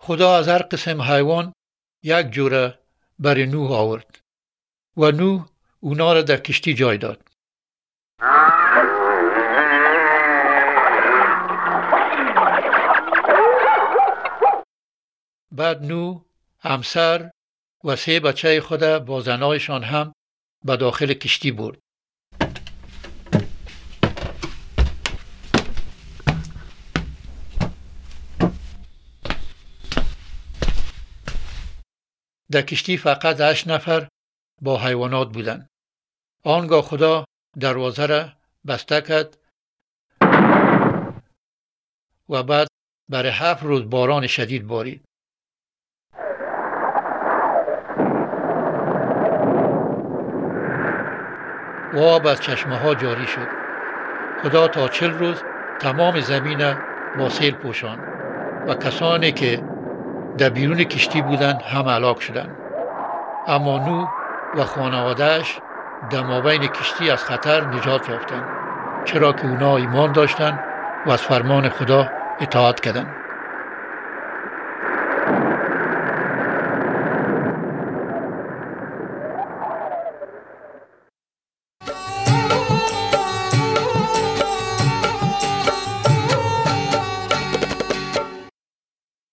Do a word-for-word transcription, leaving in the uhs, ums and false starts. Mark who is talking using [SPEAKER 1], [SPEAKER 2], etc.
[SPEAKER 1] خدا از هر قسم حیوان یک جوره برای نوح آورد و نوح اونا را در کشتی جای داد. بعد نوح همسر و سه بچه خود با زنایشان هم به داخل کشتی برد. در کشتی فقط هشت نفر با حیوانات بودند. آنگاه خدا دروازه را بسته کرد و بعد برای هفت روز باران شدید بارید. و آب از چشمه ها جاری شد. خدا تا چل روز تمام زمین با سیل پوشاند و کسانی که در بیرون کشتی بودند هم هلاک شدند. اما نوح و خانواده‌اش در مابین کشتی از خطر نجات یافتند، چرا که اونا ایمان داشتند و از فرمان خدا اطاعت کردند.